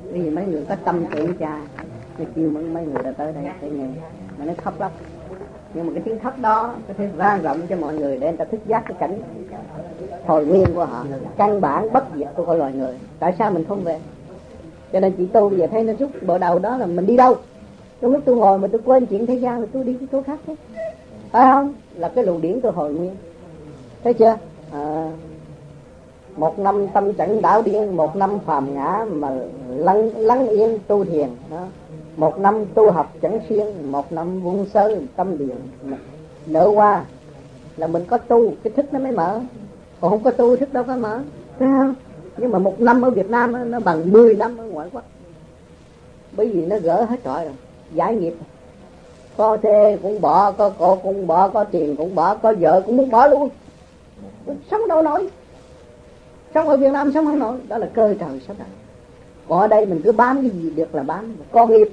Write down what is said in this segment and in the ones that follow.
Bởi vì mấy người có tâm tượng cha, nó kêu mấy người đã tới đây để nghe, mà nó khóc lóc. Nhưng mà cái tiếng khóc đó có thể vang rộng cho mọi người để người ta thức giác cái cảnh hồi nguyên của họ, căn bản bất diệt của con loài người. Tại sao mình không về? Cho nên chị tu bây giờ thấy nó rút bộ đầu đó là mình đi đâu? Trong lúc tôi ngồi mà tôi quên chuyện thế gian thì tôi đi cái chỗ khác hết, phải không? Là cái luồng điển tôi hồi nguyên, thấy chưa? Một năm tâm chẳng đảo điên, một năm phàm ngã mà lắng yên tu thiền đó. Một năm tu học chẳng xuyên, một năm vuông sơ tâm điện nở qua là mình có tu, cái thức nó mới mở. Còn không có tu thức đâu có mở, thấy không? Nhưng mà một năm ở Việt Nam nó bằng 10 năm ở ngoại quốc, bởi vì nó gỡ hết trọi rồi, giải nghiệp. Có thê cũng bỏ, có cổ cũng bỏ, có tiền cũng bỏ, có vợ cũng muốn bỏ luôn. Sống đâu nổi, sống ở Việt Nam sống không nổi. Đó là cơ trời sắp đặt. Còn ở đây mình cứ bám cái gì được là bám, có nghiệp.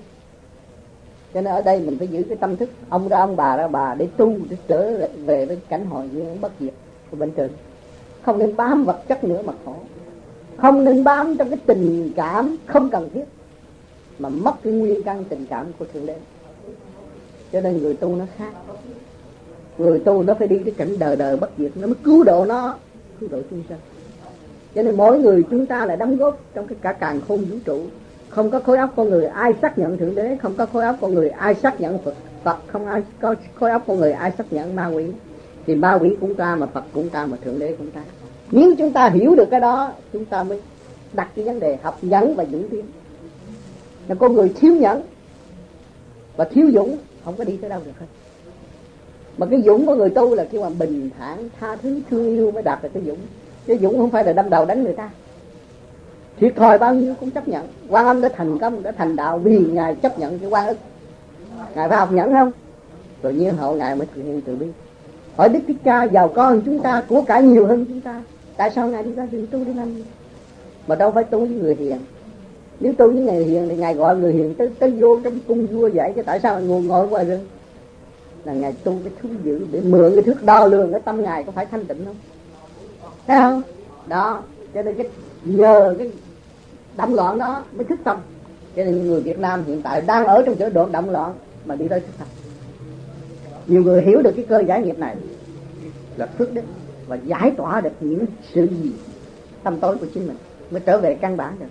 Cho nên ở đây mình phải giữ cái tâm thức ông ra ông bà ra bà để tu, để trở về với cảnh hồi nguyên bất diệt của bên trên. Không nên bám vật chất nữa mà khổ, không nên bám trong cái tình cảm không cần thiết mà mất cái nguyên căn tình cảm của Thượng Đế. Cho nên người tu nó khác, người tu nó phải đi cái cảnh đời đời bất diệt, nó mới cứu độ nó, cứu độ chúng sanh. Cho nên mỗi người chúng ta là đóng góp trong cái cả càn khôn vũ trụ. Không có khối óc con người ai xác nhận Thượng Đế, không có khối óc con người ai xác nhận Phật, không ai có khối óc con người ai xác nhận ma quỷ. Thì ma quỷ cũng ta, mà Phật cũng ta, mà Thượng Đế cũng ta. Nếu chúng ta hiểu được cái đó, chúng ta mới đặt cái vấn đề học nhẫn và dũng tiến. Là con người thiếu nhẫn và thiếu dũng không có đi tới đâu được hết. Mà cái dũng của người tu là kêu bằng bình thản, tha thứ, thương yêu mới đạt được cái dũng. Cái dũng không phải là đâm đầu đánh người ta. Thiệt thòi bao nhiêu cũng chấp nhận. Quan Âm đã thành công, đã thành đạo vì Ngài chấp nhận cái oan ức. Ngài phải học nhẫn không? Rồi nhiên hậu Ngài mới thực hiện từ bi. Hỏi Đức Thích Ca giàu có hơn chúng ta, của cải nhiều hơn chúng ta, tại sao Ngài đi ra rừng tu để làm gì? Mà đâu phải tu với người hiền. Nếu tu với người hiền thì Ngài gọi người hiền tới vô trong cung vua vậy. Chứ tại sao ngồi ngoài rừng? Là Ngài tu cái thú dữ để mượn cái thước đo lường cái tâm Ngài có phải thanh tịnh không? Thấy không? Đó, cho nên nhờ cái động loạn đó mới thức tâm. Cho nên người Việt Nam hiện tại đang ở trong chỗ độ động loạn mà đi tới thức tâm. Nhiều người hiểu được cái cơ giải nghiệp này là phước đức và giải tỏa được những sự gì tâm tối của chính mình mới trở về căn bản được.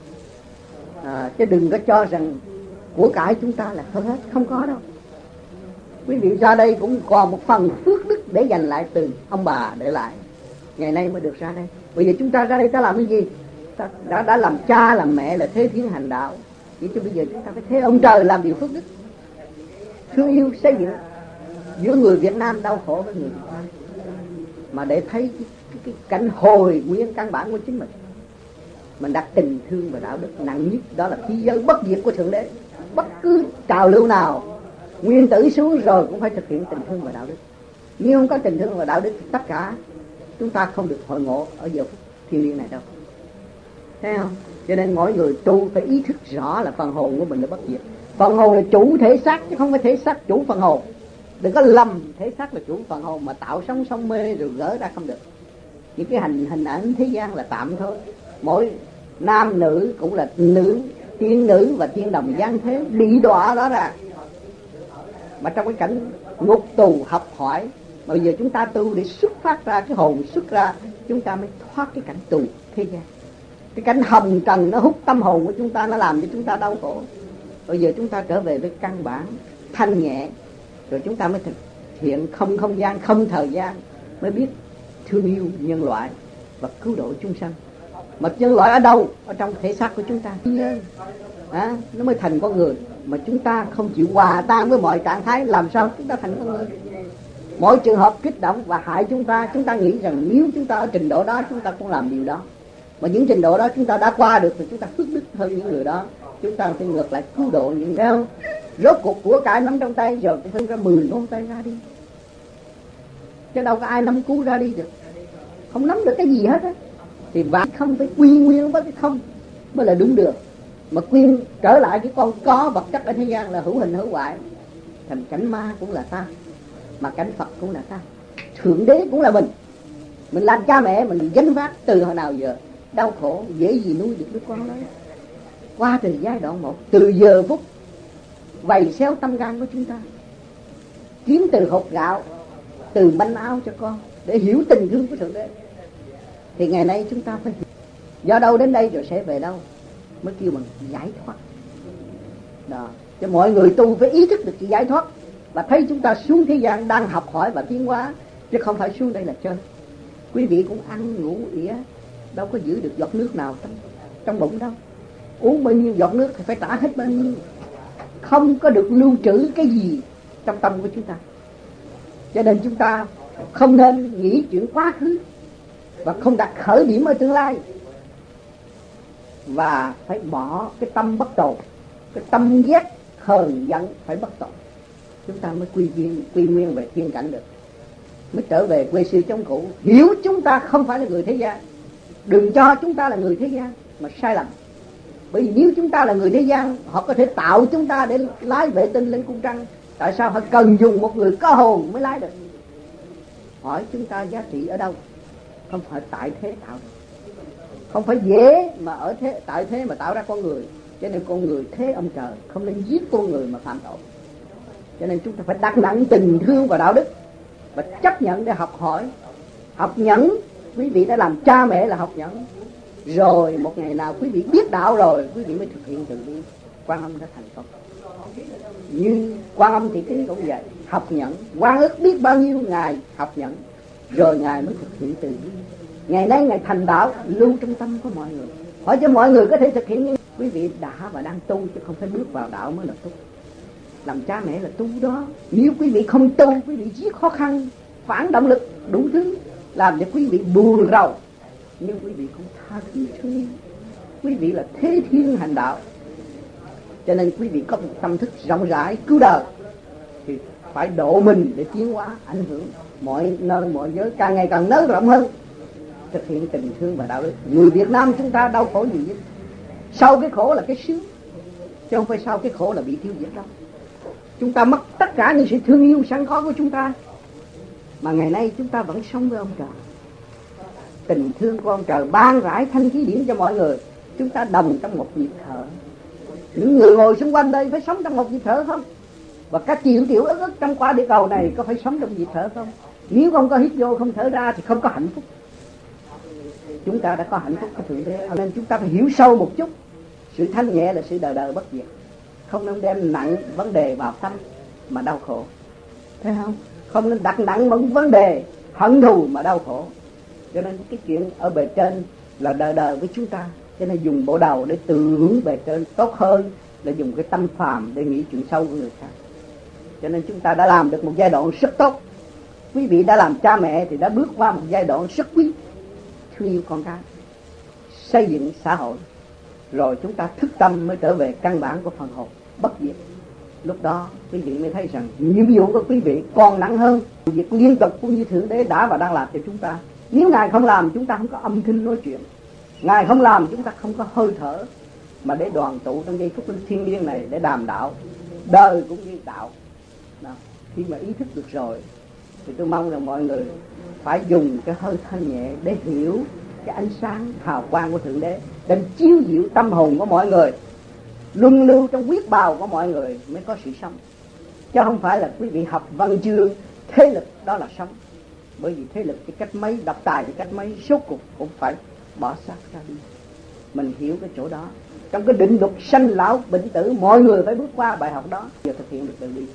Chứ đừng có cho rằng của cải chúng ta là hơn hết, không có đâu. Quý vị ra đây cũng còn một phần phước đức để dành lại từ ông bà để lại, ngày nay mới được ra đây. Bây giờ chúng ta ra đây ta làm cái gì? Ta đã làm cha làm mẹ là thế thiên hành đạo, vậy chứ bây giờ chúng ta phải thế ông trời làm điều phước đức, thương yêu xây dựng giữa người Việt Nam đau khổ với người Việt Nam, mà để thấy cái cảnh hồi nguyên căn bản của chính mình. Mình đặt tình thương và đạo đức nặng nhất, đó là khí giới bất diệt của Thượng Đế. Bất cứ trào lưu nào nguyên tử xuống rồi cũng phải thực hiện tình thương và đạo đức. Nếu không có tình thương và đạo đức, tất cả chúng ta không được hội ngộ ở giờ phút thiên liêng này đâu. Thấy không? Cho nên mỗi người tu phải ý thức rõ là phần hồn của mình là bất diệt. Phần hồn là chủ thể xác chứ không phải thể xác chủ phần hồn. Đừng có lầm thể xác là chủ phần hồn mà tạo sống mê rồi gỡ ra không được. Những cái hình ảnh thế gian là tạm thôi. Mỗi nam nữ cũng là tiên nữ và tiên đồng gian thế bị đọa đó ra. Mà trong cái cảnh ngục tù học hỏi, bây giờ chúng ta tu để xuất phát ra cái hồn xuất ra, chúng ta mới thoát cái cảnh tù thế gian. Cái cảnh hồng trần nó hút tâm hồn của chúng ta, nó làm cho chúng ta đau khổ. Bây giờ chúng ta trở về với căn bản thanh nhẹ, rồi chúng ta mới thực hiện không không gian, không thời gian, mới biết thương yêu nhân loại và cứu độ chúng sanh. Mà nhân loại ở đâu? Ở trong thể xác của chúng ta. Nó mới thành con người. Mà chúng ta không chịu hòa tan với mọi trạng thái, làm sao chúng ta thành con người? Mỗi trường hợp kích động và hại chúng ta nghĩ rằng nếu chúng ta ở trình độ đó chúng ta cũng làm điều đó. Mà những trình độ đó chúng ta đã qua được thì chúng ta phước đức hơn những người đó. Chúng ta phải ngược lại cứu độ những người không. Rốt cuộc của cải nắm trong tay rồi cũng phân ra 10 ngón tay ra đi. Chứ đâu có ai nắm cứu ra đi được. Không nắm được cái gì hết á. Thì bạn không phải quy nguyên với cái không mới là đúng được. Mà quyên trở lại cái con có vật chất ở thế gian là hữu hình hữu hoại, thành cảnh ma cũng là ta, mà cảnh Phật cũng là ta, Thượng Đế cũng là mình. Mình làm cha mẹ mình gánh vác từ hồi nào giờ đau khổ, dễ gì nuôi được đứa con đó. qua từ giai đoạn một, từ giờ phút vầy xéo tâm gan của chúng ta, kiếm từ hột gạo, từ bánh áo cho con, để hiểu tình thương của Thượng Đế. Thì ngày nay chúng ta phải do đâu đến đây rồi sẽ về đâu, mới kêu bằng giải thoát. Đó, cho mọi người tu phải ý thức được cái giải thoát, và thấy chúng ta xuống thế gian đang học hỏi và tiến hóa, chứ không phải xuống đây là chơi. Quý vị cũng ăn ngủ ỉa, đâu có giữ được giọt nước nào trong bụng đâu. Uống bao nhiêu giọt nước thì phải trả hết bao nhiêu, không có được lưu trữ cái gì trong tâm của chúng ta. Cho nên chúng ta không nên nghĩ chuyện quá khứ, và không đặt khởi điểm ở tương lai, và phải bỏ cái tâm bất tồn, cái tâm ghét hờn giận phải bất tồn. Chúng ta mới quy nguyên về thiên cảnh được, mới trở về quê xưa chống cũ. Hiểu chúng ta không phải là người thế gian, đừng cho chúng ta là người thế gian mà sai lầm. Bởi vì nếu chúng ta là người thế gian, họ có thể tạo chúng ta để lái vệ tinh lên cung trăng. Tại sao họ cần dùng một người có hồn mới lái được? Hỏi chúng ta giá trị ở đâu? Không phải tại thế tạo, không phải dễ mà ở thế tại thế mà tạo ra con người. Cho nên con người thế ông trời, không nên giết con người mà phạm tội. Cho nên chúng ta phải đặt nặng tình thương và đạo đức, và chấp nhận để học hỏi, học nhẫn. Quý vị đã làm cha mẹ là học nhẫn, rồi một ngày nào quý vị biết đạo rồi, quý vị mới thực hiện từ bi. Quan Âm đã thành công. Như Quan Âm Thị Kính cũng vậy, học nhẫn. Quan ức biết bao nhiêu ngày học nhẫn, rồi ngài mới thực hiện từ bi. Ngày nay ngài thành đạo lưu trong tâm của mọi người. Hỏi cho mọi người có thể thực hiện. Nhưng quý vị đã và đang tu, chứ không phải bước vào đạo mới là tu. Làm cha mẹ là tu đó. Nếu quý vị không tu, quý vị giết khó khăn, phản động lực đủ thứ, làm cho quý vị buồn rầu. Nhưng quý vị không tha thứ thương yêu. Quý vị là thế thiên hành đạo. Cho nên quý vị có một tâm thức rộng rãi cứu đời, thì phải độ mình để tiến hóa, ảnh hưởng mọi nơi mọi giới, càng ngày càng nới rộng hơn, thực hiện tình thương và đạo đức. Người Việt Nam chúng ta đau khổ gì nhất? Sau cái khổ là cái sướng, chứ không phải sau cái khổ là bị tiêu diệt đâu. Chúng ta mất tất cả những sự thương yêu sẵn có của chúng ta, mà ngày nay chúng ta vẫn sống với ông trời. Tình thương của ông trời ban rải thanh khí điển cho mọi người. Chúng ta đồng trong một nhịp thở. Những người ngồi xung quanh đây phải sống trong một nhịp thở không? Và các triệu ức trong quả địa cầu này có phải sống trong nhịp thở không? Nếu không có hít vô không thở ra thì không có hạnh phúc. Chúng ta đã có hạnh phúc của Thượng Đế, nên chúng ta phải hiểu sâu một chút. Sự thanh nhẹ là sự đời đời bất diệt. Không nên đem nặng vấn đề vào tâm mà đau khổ, thấy không? Không nên đặt nặng những vấn đề hận thù mà đau khổ. Cho nên cái chuyện ở bề trên là đời đời với chúng ta. Cho nên dùng bộ đầu để từ hướng bề trên tốt hơn là dùng cái tâm phàm để nghĩ chuyện sâu của người khác. Cho nên chúng ta đã làm được một giai đoạn rất tốt. Quý vị đã làm cha mẹ thì đã bước qua một giai đoạn rất quý, thương yêu con cái, xây dựng xã hội. Rồi chúng ta thức tâm mới trở về căn bản của phần hồn bất diệt. Lúc đó quý vị mới thấy rằng nhiệm vụ của quý vị còn nặng hơn việc liên tục cũng như Thượng Đế đã và đang làm cho chúng ta. Nếu Ngài không làm, chúng ta không có âm thanh nói chuyện. Ngài không làm, chúng ta không có hơi thở mà để đoàn tụ trong giây phút thiêng liêng này để đàm đạo. Đời cũng như đạo. Đó. Khi mà ý thức được rồi thì tôi mong rằng mọi người phải dùng cái hơi thanh nhẹ để hiểu cái ánh sáng hào quang của Thượng Đế, để chiếu diệu tâm hồn của mọi người, luân lưu trong huyết bào của mọi người mới có sự sống. Chứ không phải là quý vị học văn chương thế lực đó là sống. Bởi vì thế lực cái cách mấy, độc tài cái cách mấy, số cuộc cũng phải bỏ xác ra đi. Mình hiểu cái chỗ đó. Trong cái định luật sanh lão bệnh tử, mọi người phải bước qua bài học đó giờ thực hiện được từ bi.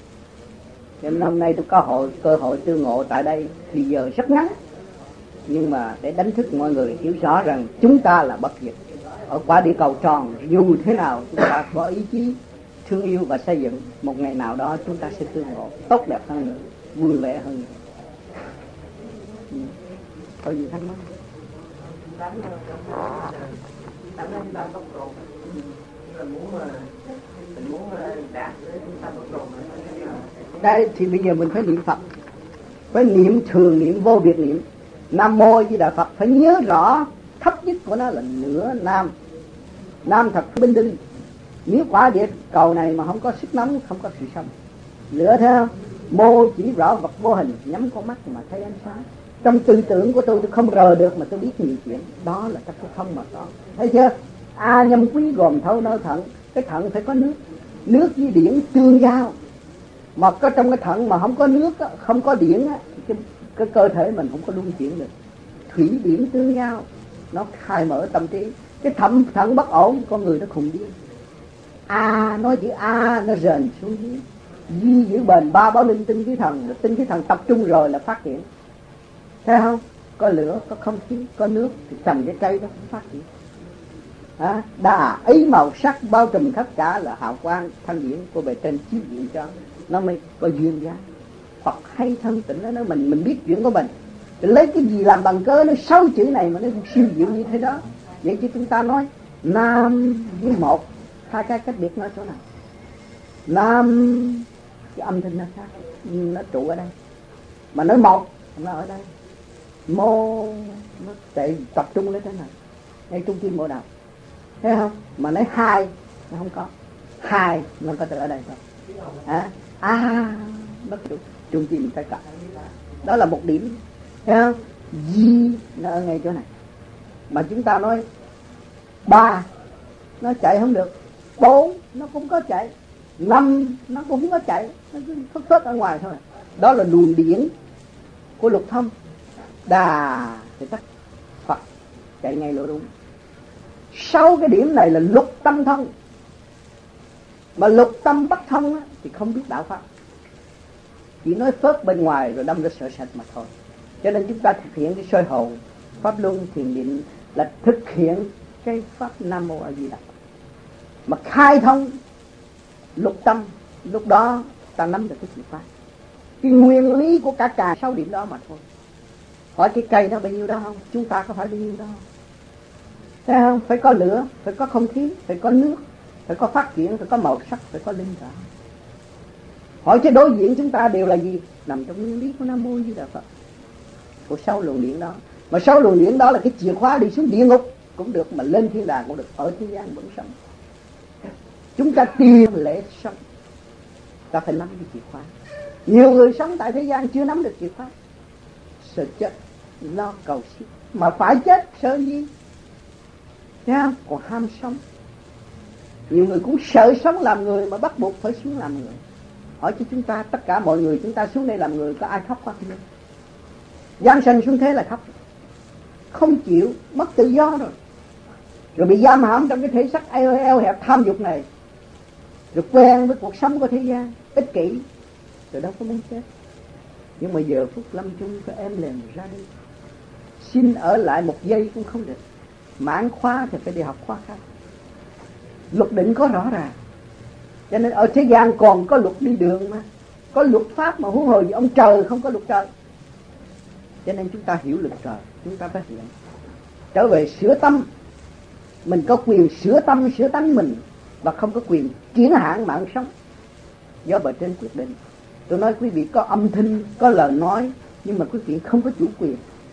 Cho nên hôm nay tôi có cơ hội tương ngộ tại đây thì giờ rất ngắn, nhưng mà để đánh thức mọi người hiểu rõ rằng chúng ta là bất diệt. Ở quả địa cầu tròn, dù thế nào chúng ta có ý chí thương yêu và xây dựng, một ngày nào đó chúng ta sẽ tương ngộ tốt đẹp hơn nữa, vui vẻ hơn nữa. Có gì thắc mắc? Đây thì bây giờ mình phải niệm Phật, phải niệm thường, niệm vô biệt niệm. Nam Mô Di Đà Phật, phải nhớ rõ thấp nhất của nó là nửa nam. Nam thật bình định. Nếu quả địa cầu này mà không có sức nóng, không có sự sống. Lửa theo mô chỉ rõ vật vô hình, nhắm con mắt mà thấy ánh sáng. Trong tư tưởng của tôi không rờ được mà tôi biết nhiều chuyện. Đó là các cái không mà có. Thấy chưa? Nhâm quý gồm thâu nơ thận. Cái thận phải có nước, nước với điển tương giao. Mà có trong cái thận mà không có nước, không có điển, cái cơ thể mình không có luân chuyển được. Thủy điển tương giao, nó khai mở tâm trí. Cái thận bất ổn, con người nó khùng điên. Nói chữ nó rền xuống dưới. Di giữ bền, ba bảo linh tinh khí thần. Tinh khí thần tập trung rồi là phát triển. Thấy không? Có lửa, có không khí, có nước thì trồng cái cây nó cũng phát triển. Đà ý màu sắc bao trùm tất cả là hào quang thanh điển của bề trên chiếu diện cho nó mới có duyên dáng. Phật hay thân tịnh nó nói mình biết chuyện của mình, lấy cái gì làm bằng cớ, nó 6 chữ này mà nó siêu diệu như thế đó. Vậy chứ chúng ta nói nam với một, hai cái cách biệt nói chỗ nào. Nam cái âm thanh nó khác, nó trụ ở đây, mà nói một nó ở đây. Mô nó chạy tập trung lên thế này, ngay trung tim mô đầu, thấy không? Mà nói hai nó không có, hai nó có từ ở đây thôi. Nó trung tim tất cả. Đó là một điểm, thấy không? Di nó ở ngay chỗ này. Mà chúng ta nói ba nó chạy không được, 4 nó cũng có chạy, 5 nó cũng không có chạy, nó cứ phất ở ngoài thôi. Đó là luồng điển của lục thông. Đà thì tắt, Phật chạy ngay lộ đúng. 6 cái điểm này là lục tâm thông. Mà lục tâm bất thông á, thì không biết đạo pháp, chỉ nói phớt bên ngoài rồi đâm ra sợ sệt mà thôi. Cho nên chúng ta thực hiện cái soi hồn, pháp luân thiền định là thực hiện cái pháp Nam Mô A Di Đà. Mà khai thông lục tâm, lúc đó ta nắm được cái chìa khóa, cái nguyên lý của cả 6 điểm đó mà thôi. Hỏi cái cây nó bao nhiêu đó không? Chúng ta có phải bao nhiêu đó không? Thấy không? Phải có lửa, phải có không khí, phải có nước, phải có phát triển, phải có màu sắc, phải có linh cảm. Hỏi cái đối diện chúng ta đều là gì? Nằm trong nguyên lý của Nam Mô A Di Đà Phật, của 6 luồng điển đó. Mà 6 luồng điển đó là cái chìa khóa đi xuống địa ngục cũng được, mà lên thiên đàng cũng được, ở thế gian vẫn sống. Chúng ta tìm lễ sống, ta phải nắm cái chìa khóa. Nhiều người sống tại thế gian chưa nắm được chìa khóa, sợ chết, lo cầu xin. Mà phải chết sợ gì? Thấy không? Còn ham sống. Nhiều người cũng sợ sống làm người mà bắt buộc phải xuống làm người. Hỏi cho chúng ta, tất cả mọi người chúng ta xuống đây làm người, có ai khóc không? Giáng sinh xuống thế là khóc, không chịu, mất tự do rồi. Rồi bị giam hãm trong cái thể xác eo hẹp tham dục này, rồi quen với cuộc sống của thế gian, ích kỷ, rồi đâu có muốn chết. Nhưng mà giờ phút lâm chung có em liền ra đi, xin ở lại một giây cũng không được. Mãn khóa thì phải đi học khóa khác. Luật định có rõ ràng. Cho nên ở thế gian còn có luật đi đường mà, có luật pháp mà, huống hồ gì ông trời không có luật trời. Cho nên chúng ta hiểu luật trời, chúng ta phải hiểu. Trở về sửa tâm, mình có quyền sửa tâm, sửa tánh mình, và không có quyền triển hạn mạng sống do bề trên quyết định. Tôi nói quý vị có âm thanh, có lời nói, nhưng mà quý vị không có chủ quyền.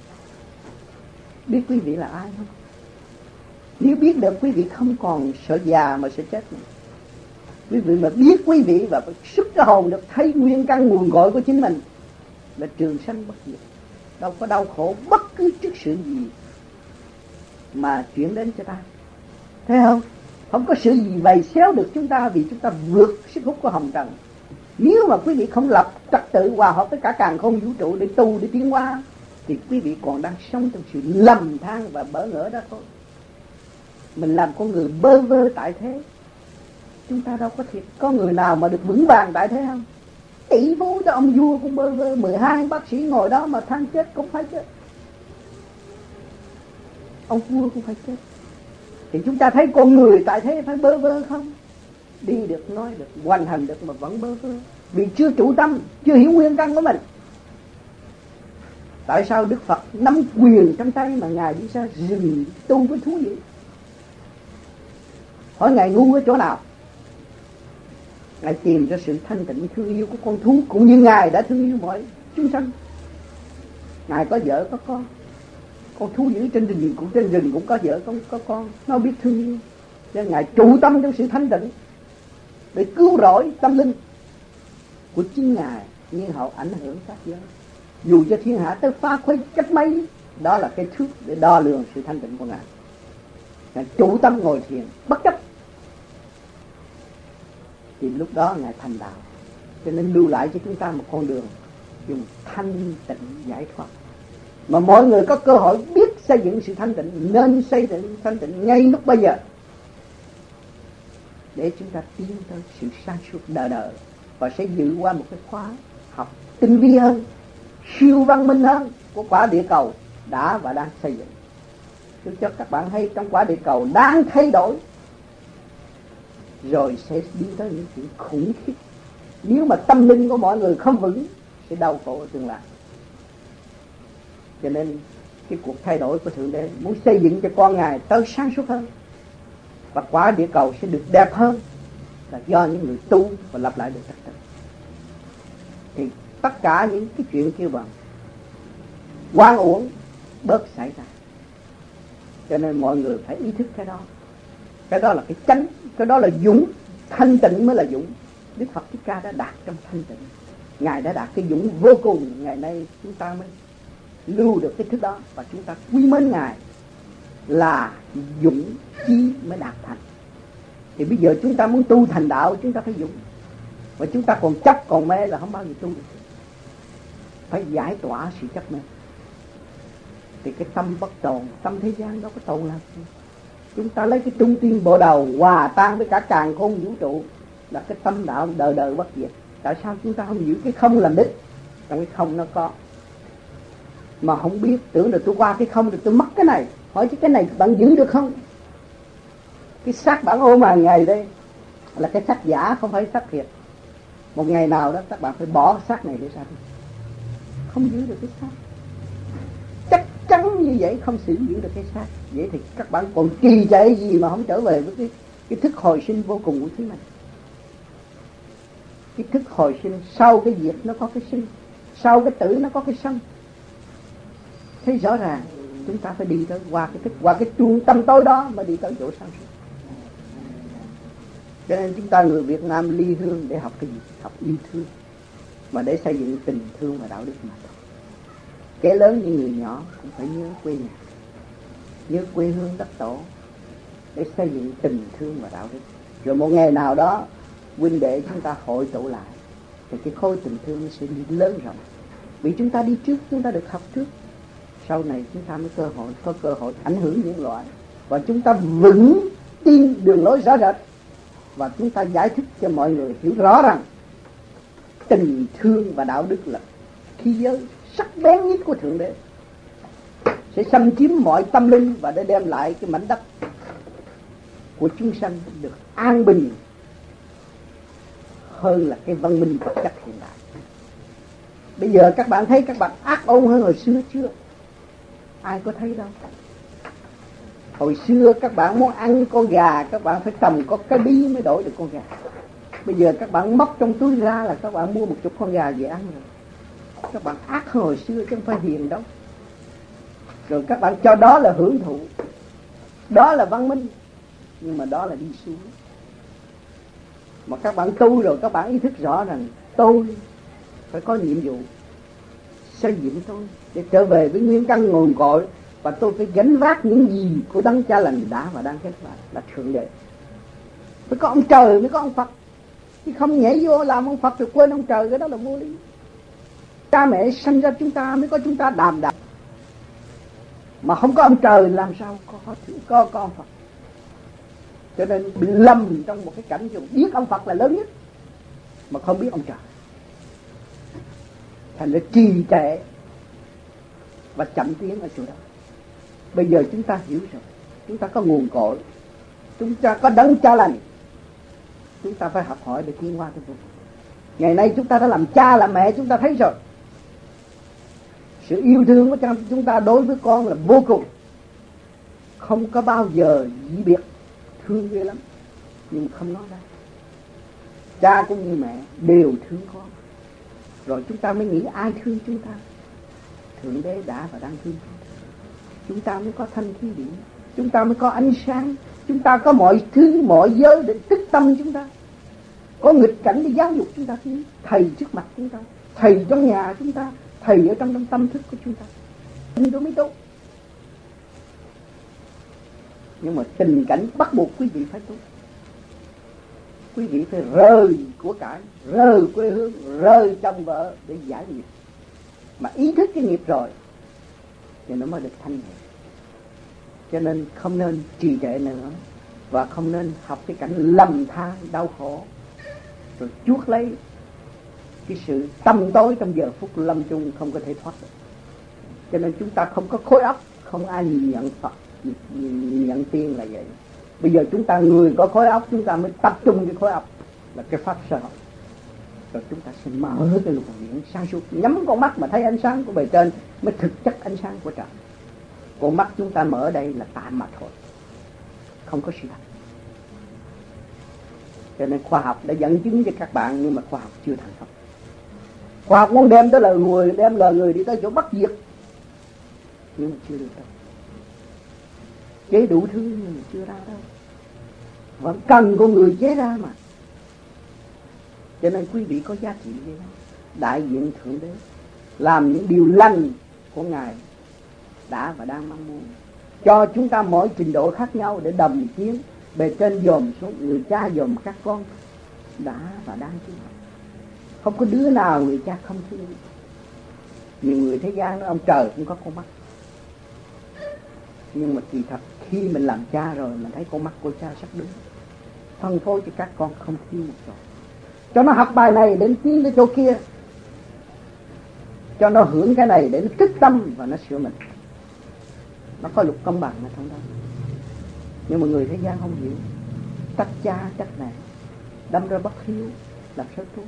Biết quý vị là ai không? Nếu biết được, quý vị không còn sợ già mà sợ chết nữa. Quý vị mà biết quý vị và xuất cái hồn được, thấy nguyên căn nguồn cội của chính mình là trường sanh bất diệt, đâu có đau khổ bất cứ trước sự gì mà chuyển đến cho ta. Thấy không? Không có sự gì vầy xéo được chúng ta, vì chúng ta vượt sức hút của hồng trần. Nếu mà quý vị không lập trật tự hòa hợp với cả càn khôn vũ trụ để tu, để tiến hóa, thì quý vị còn đang sống trong sự lầm than và bỡ ngỡ đó thôi. Mình làm con người bơ vơ tại thế. Chúng ta đâu có thiệt có người nào mà được vững vàng tại thế không? Tỷ phú cho ông vua cũng bơ vơ, 12 bác sĩ ngồi đó mà than chết cũng phải chết, ông vua cũng phải chết. Thì chúng ta thấy con người tại thế phải bơ vơ không? Đi được, nói được, hoàn thành được mà vẫn bơ vơ, vì chưa chủ tâm, chưa hiểu nguyên căn của mình. Tại sao Đức Phật nắm quyền trong tay mà Ngài đi ra rừng tu với thú dữ? Hỏi Ngài ngu ở chỗ nào? Ngài tìm ra sự thanh tịnh thương yêu của con thú, cũng như Ngài đã thương yêu mọi chúng sanh. Ngài có vợ có con thú dữ trên rừng cũng có vợ có con, nó biết thương yêu. Nên Ngài trụ tâm trong sự thanh tịnh để cứu rỗi tâm linh của chính Ngài, nhưng họ ảnh hưởng các giới. Dù cho thiên hạ tới phá khuấy cách mấy, đó là cái thước để đo lường sự thanh tịnh của Ngài. Ngài chủ tâm ngồi thiền bất chấp, thì lúc đó Ngài thành đạo. Cho nên lưu lại cho chúng ta một con đường dùng thanh tịnh giải thoát. Mà mọi người có cơ hội biết xây dựng sự thanh tịnh, nên xây dựng thanh tịnh ngay lúc bây giờ, để chúng ta tiến tới sự sáng suốt đời đời, và sẽ dự qua một cái khóa học tinh vi hơn, siêu văn minh hơn của quả địa cầu đã và đang xây dựng. Tôi cho các bạn hay trong quả địa cầu đang thay đổi, rồi sẽ đi tới những chuyện khủng khiếp. Nếu mà tâm linh của mọi người không vững, sẽ đau khổ ở tương lai. Cho nên cái cuộc thay đổi của Thượng Đế muốn xây dựng cho con Ngài tới sáng suốt hơn, và quả địa cầu sẽ được đẹp hơn, là do những người tu và lập lại được trật tự. Thì tất cả những cái chuyện kêu bằng oan uổng bớt xảy ra. Cho nên mọi người phải ý thức cái đó. Cái đó là cái chánh, cái đó là dũng. Thanh tịnh mới là dũng. Đức Phật Thích Ca đã đạt trong thanh tịnh. Ngài đã đạt cái dũng vô cùng. Ngày nay chúng ta mới lưu được cái thức đó, và chúng ta quý mến Ngài là dũng chí mới đạt thành. Thì bây giờ chúng ta muốn tu thành đạo, chúng ta phải dũng. Và chúng ta còn chấp còn mê là không bao giờ tu được. Phải giải tỏa sự chấp mê. Thì cái tâm bất tồn, tâm thế gian đâu có tồn làm gì. Chúng ta lấy cái trung tim bộ đầu hòa tan với cả càn khôn vũ trụ, là cái tâm đạo đời đời bất diệt. Tại sao chúng ta không giữ cái không làm đích? Trong cái không nó có, mà không biết, tưởng là tôi qua cái không rồi tôi mất cái này. Hỏi chứ cái này bạn giữ được không? Cái xác bạn ôm hàng ngày đây là cái xác giả, không phải xác thiệt. Một ngày nào đó các bạn phải bỏ xác này để ra đi. Không giữ được cái xác. Chắc chắn như vậy không giữ được cái xác. Vậy thì các bạn còn trì trệ gì mà không trở về với cái thức hồi sinh vô cùng của thứ này. Cái thức hồi sinh sau cái diệt nó có cái sinh, sau cái tử nó có cái sanh. Thấy rõ ràng chúng ta phải đi tới qua cái thức, qua cái trung tâm tối đó mà đi tới chỗ sáng suốt. Cho nên chúng ta người Việt Nam ly hương để học cái gì? Học yêu thương, mà để xây dựng tình thương và đạo đức mà thôi. Kẻ lớn như người nhỏ cũng phải nhớ quê nhà, nhớ quê hương đất tổ, để xây dựng tình thương và đạo đức. Rồi một ngày nào đó huynh đệ chúng ta hội tụ lại, thì cái khối tình thương sẽ đi lớn rộng. Vì chúng ta đi trước, chúng ta được học trước, sau này chúng ta mới có cơ hội ảnh hưởng những loại. Và chúng ta vững tin đường lối rõ rệt, và chúng ta giải thích cho mọi người hiểu rõ rằng tình thương và đạo đức là khí giới sắc bén nhất của Thượng Đế, sẽ xâm chiếm mọi tâm linh, và để đem lại cái mảnh đất của chúng sanh được an bình hơn là cái văn minh vật chất hiện đại. Bây giờ các bạn thấy các bạn ác ôn hơn hồi xưa chưa? Ai có thấy đâu. Hồi xưa các bạn muốn ăn con gà, các bạn phải cầm có cái bí mới đổi được con gà. Bây giờ các bạn móc trong túi ra là các bạn mua 10 con gà về ăn rồi. Các bạn ác hơn hồi xưa chứ không phải hiền đâu. Rồi các bạn cho đó là hưởng thụ, đó là văn minh, nhưng mà đó là đi xuống. Mà các bạn tu rồi các bạn ý thức rõ rằng tôi phải có nhiệm vụ xây dựng tôi để trở về với nguyên căn nguồn cội, và tôi phải gánh vác những gì của Đấng Cha Lành đã và đang gánh vác là Thượng Đế. Phải có ông trời mới có ông Phật, chứ không nhảy vô làm ông Phật rồi quên ông trời, cái đó là vô lý. Cha mẹ sanh ra chúng ta mới có chúng ta đàm đạo, mà không có ông trời làm sao có ông Phật. Cho nên bị lâm trong một cái cảnh dùng biết ông Phật là lớn nhất mà không biết ông trời, thành ra trì trệ và chậm tiến ở chỗ đó. Bây giờ chúng ta hiểu rồi, chúng ta có nguồn cội, chúng ta có Đấng Cha Lành, chúng ta phải học hỏi để tiến hóa tới vô cùng. Ngày nay chúng ta đã làm cha làm mẹ, chúng ta thấy rồi, sự yêu thương của chúng ta đối với con là vô cùng, không có bao giờ dị biệt, thương ghê lắm, nhưng không nói ra. Cha cũng như mẹ đều thương con. Rồi chúng ta mới nghĩ ai thương chúng ta? Thượng Đế đã và đang thương chúng ta. Chúng ta mới có thanh khí điển, chúng ta mới có ánh sáng, chúng ta có mọi thứ, mọi giới để thức tâm chúng ta. Có nghịch cảnh để giáo dục chúng ta, thầy trước mặt chúng ta, thầy trong nhà chúng ta, thầy ở trong tâm thức của chúng ta. Đó mới tốt. Nhưng mà tình cảnh bắt buộc quý vị phải tu. Quý vị phải rời của cải, rời quê hương, rời chồng vợ để giải nghiệp. Mà ý thức cái nghiệp rồi thì nó mới được thanh nhẹ. Cho nên không nên trì trệ nữa, và không nên học cái cảnh lầm than đau khổ rồi chuốc lấy cái sự tăm tối trong giờ phút lâm chung không có thể thoát được. Cho nên chúng ta không có khối óc, không ai nhìn nhận Phật, nhìn nhận tiên là vậy. Bây giờ chúng ta người có khối óc, chúng ta mới tập trung cái khối óc là cái pháp sơ học, rồi chúng ta sẽ mở cái luồng điển sáng suốt. Nhắm con mắt mà thấy ánh sáng của bề trên mới thực chất ánh sáng của trời. Con mắt chúng ta mở đây là tạm mà thôi, không có sự thật. Cho nên khoa học đã dẫn chứng cho các bạn, nhưng mà khoa học chưa thành công. Khoa học muốn đem tới lời người, đem lời người đi tới chỗ bất diệt, nhưng mà chưa được đâu. Chế đủ thứ nhưng mà chưa ra đâu, vẫn cần con người chế ra mà. Cho nên quý vị có giá trị vậy đó. Đại diện Thượng Đế làm những điều lành của Ngài đã và đang mong muốn cho chúng ta mỗi trình độ khác nhau để đồng chiến. Bề trên dòm xuống, người cha dòm các con đã và đang chiến. Không có đứa nào người cha không thương. Nhiều người thế gian nói ông trời không có con mắt, nhưng mà kỳ thật khi mình làm cha rồi mình thấy con mắt của cha sắp đứng, phân phối cho các con không thiếu một chỗ, cho nó học bài này đến tiến tới chỗ kia, cho nó hưởng cái này để nó kích tâm và nó sửa mình. Nó có luật công bằng ở trong đó. Nhưng mà người thế gian không hiểu, trách cha trách mẹ, đâm ra bất hiếu, làm sao tu.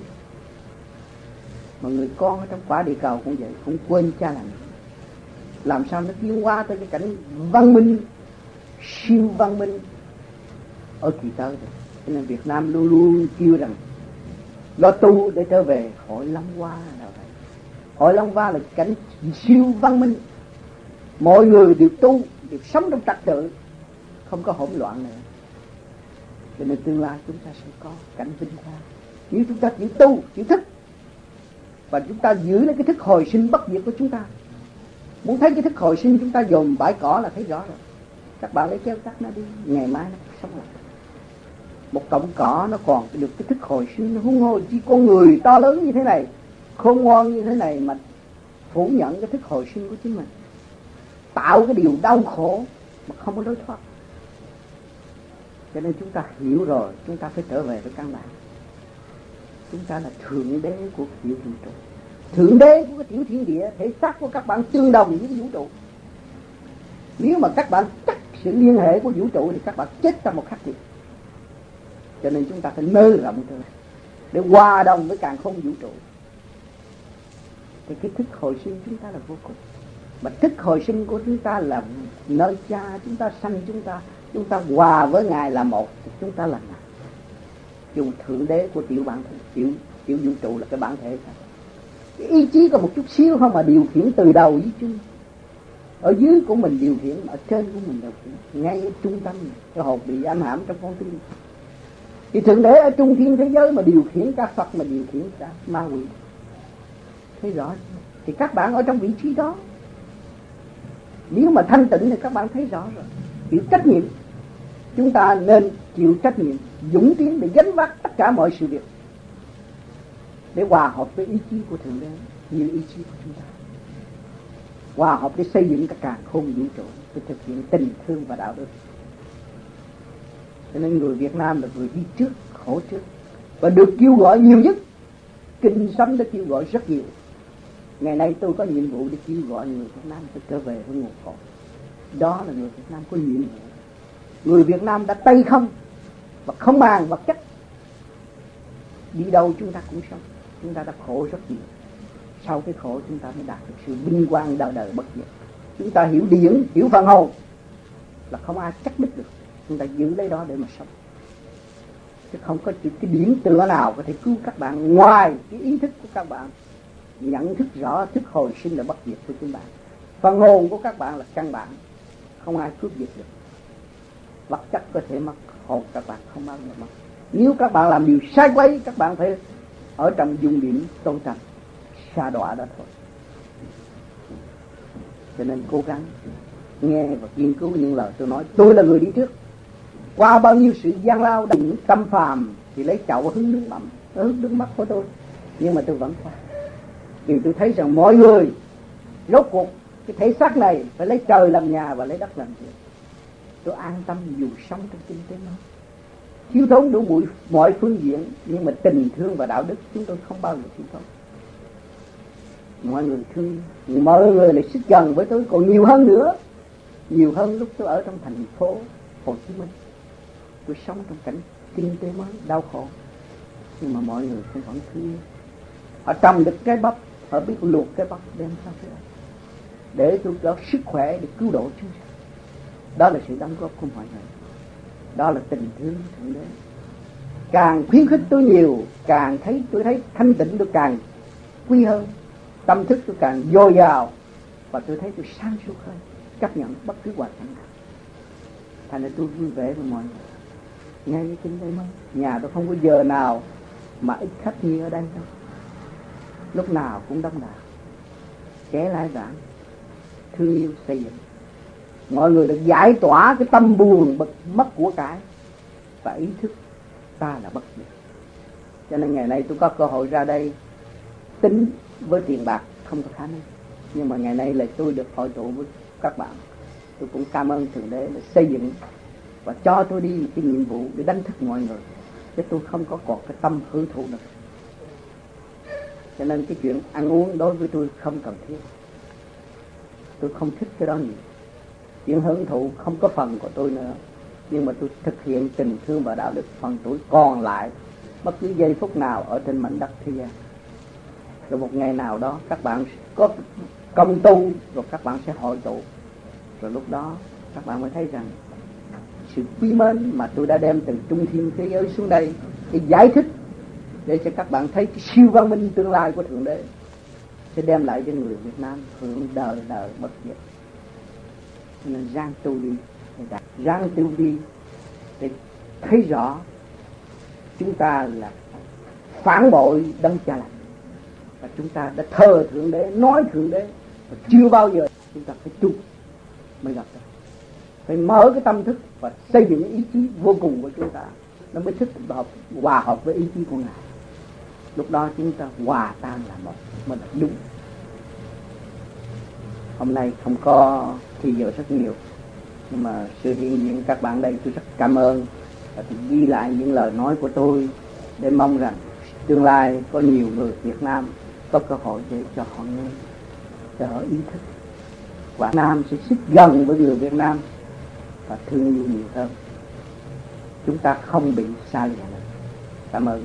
Mà người con ở trong quả địa cầu cũng vậy, cũng quên cha là mẹ. Làm sao nó tiến hóa tới cái cảnh văn minh, siêu văn minh ở kỳ tới được. Cho nên Việt Nam luôn luôn kêu rằng lo tu để trở về hội Long Hoa nào vậy. Hội Long Hoa là cảnh siêu văn minh, mọi người đều tu, đều sống trong trật tự, không có hỗn loạn nữa. Cho nên tương lai chúng ta sẽ có cảnh vinh quang nếu chúng ta chịu tu, chịu thức, và chúng ta giữ lấy cái thức hồi sinh bất diệt của chúng ta. Muốn thấy cái thức hồi sinh, chúng ta dồn bãi cỏ là thấy rõ rồi. Các bạn lấy kéo cắt nó đi, ngày mai nó sống lại. Một cọng cỏ nó còn được cái thức hồi sinh, nó huống hồ chi con người to lớn như thế này, khôn ngoan như thế này mà phủ nhận cái thức hồi sinh của chính mình, tạo cái điều đau khổ mà không có lối thoát. Cho nên chúng ta hiểu rồi, chúng ta phải trở về với căn bản. Chúng ta là thượng đế của tiểu vũ trụ, thượng đế của cái tiểu thiên địa. Thể xác của các bạn tương đồng với cái vũ trụ. Nếu mà các bạn chắc sự liên hệ của vũ trụ thì các bạn chết trong một khắc thì. Cho nên chúng ta phải nới rộng ra để hòa đồng với càn khôn vũ trụ. Thì cái thức hồi sinh chúng ta là vô cùng. Mà thức hồi sinh của chúng ta là nơi cha chúng ta sanh chúng ta hòa với Ngài là một, thì chúng ta là Ngài. Dùng thượng đế của tiểu bản thể, tiểu vũ trụ là cái bản thể thôi. Cái ý chí có một chút xíu không mà điều khiển từ đầu với chung. Ở dưới của mình điều khiển, ở trên của mình điều khiển, ngay ở trung tâm cái hồn bị giam hãm trong con tim. Thì thượng đế ở trung thiên thế giới mà điều khiển cả Phật, mà điều khiển cả ma quỷ. Thấy rõ chưa? Thì các bạn ở trong vị trí đó. Nếu mà thanh tịnh thì các bạn thấy rõ rồi. Chịu trách nhiệm. Chúng ta nên chịu trách nhiệm, dũng tiến để gánh vác tất cả mọi sự việc, để hòa hợp với ý chí của thượng đế như ý chí của chúng ta. Hòa hợp để xây dựng các càn khôn vũ trụ, để thực hiện tình thương và đạo đức. Cho nên người Việt Nam là người đi trước, khổ trước, và được kêu gọi nhiều nhất. Kinh Sấm đã kêu gọi rất nhiều. Ngày nay tôi có nhiệm vụ để kêu gọi người Việt Nam phải trở về với nguồn cội. Đó là người Việt Nam có nhiệm vụ. Người Việt Nam đã tay không và không màng vật chất. Đi đâu chúng ta cũng sống. Chúng ta đã khổ rất nhiều. Sau cái khổ chúng ta mới đạt được sự vinh quang đời đời bất diệt. Chúng ta hiểu điển, hiểu phần hồn là không ai chắc đích được. Chúng ta giữ lấy đó để mà sống. Chứ không có cái điểm tựa nào có thể cứu các bạn ngoài cái ý thức của các bạn. Nhận thức rõ thức hồi sinh là bất diệt của chúng bạn. Phần hồn của các bạn là căn bản, không ai cướp giật được. Vật chất có thể mất, hồn các bạn không bao giờ mất. Nếu các bạn làm điều sai quấy, các bạn phải ở trong dung điểm tôn trần, xa đọa đó thôi. Cho nên cố gắng nghe và nghiên cứu những lời tôi nói. Tôi là người đi trước, qua bao nhiêu sự gian lao những tâm phàm thì lấy chậu hứng nước mắm, hứng nước mắt của tôi, nhưng mà tôi vẫn qua. Vì tôi thấy rằng mọi người rốt cuộc cái thể xác này phải lấy trời làm nhà và lấy đất làm việc. Tôi an tâm dù sống trong kinh tế nó thiếu thốn đủ mọi phương diện, nhưng mà tình thương và đạo đức chúng tôi không bao giờ thiếu thốn. Mọi người thương, mọi người lại xích gần với tôi còn nhiều hơn nữa, nhiều hơn lúc tôi ở trong thành phố Hồ Chí Minh. Tôi sống trong cảnh kinh tế mới đau khổ, nhưng mà mọi người cũng vẫn thương. Họ trồng được cái bắp, họ biết luộc cái bắp đem sang thế này để tôi có sức khỏe để cứu độ chúng. Đó là sự đóng góp của mọi người, đó là tình thương Thượng Đế. Càng khuyến khích tôi nhiều, càng thấy tôi thấy thanh tịnh tôi càng quý hơn, tâm thức tôi càng dồi dào, và tôi thấy tôi sáng suốt hơn, chấp nhận bất cứ hoàn cảnh nào. Thành ra tôi vui vẻ với mọi người. Ngay cái kinh tế mới, nhà tôi không có giờ nào mà ít khách như ở đây đâu, lúc nào cũng đông đảo, kẻ lai vãng, thương yêu xây dựng. Mọi người được giải tỏa cái tâm buồn bực mất của cải và ý thức ta là bất diệt. Cho nên ngày nay tôi có cơ hội ra đây tính với tiền bạc không có khả năng, nhưng mà ngày nay là tôi được hội tụ với các bạn. Tôi cũng cảm ơn Thượng Đế để xây dựng và cho tôi đi cái nhiệm vụ để đánh thức mọi người, chứ tôi không có còn cái tâm hưởng thụ nữa. Cho nên cái chuyện ăn uống đối với tôi không cần thiết, tôi không thích cái đó nhiều. Chuyện hưởng thụ không có phần của tôi nữa, nhưng mà tôi thực hiện tình thương và đạo đức phần tuổi còn lại bất cứ giây phút nào ở trên mảnh đất thế gian. Rồi một ngày nào đó các bạn có công tu, rồi các bạn sẽ hội tụ, rồi lúc đó các bạn mới thấy rằng sự quý mến mà tôi đã đem từ trung thiên thế giới xuống đây để giải thích, để cho các bạn thấy cái siêu văn minh tương lai của Thượng Đế sẽ đem lại cho người Việt Nam hưởng đời đời bất diệt. Cho nên ráng tu đi, ráng tu đi để thấy rõ chúng ta là phản bội đấng Cha Lành, và chúng ta đã thờ Thượng Đế, nói Thượng Đế, và chưa bao giờ chúng ta phải tu mới gặp được. Phải mở cái tâm thức và xây dựng ý chí vô cùng của chúng ta, nó mới thích hòa hợp với ý chí của Ngài. Lúc đó chúng ta hòa tan là một, mới là đúng. Hôm nay không có thì giờ rất nhiều, nhưng mà sự hiện diện các bạn đây tôi rất cảm ơn, và tôi ghi lại những lời nói của tôi để mong rằng tương lai có nhiều người Việt Nam có cơ hội để cho họ nghe, cho họ ý thức, và Nam sẽ xích gần với người Việt Nam và thương yêu nhiều hơn. Chúng ta không bị xa lìa nữa. Cảm ơn.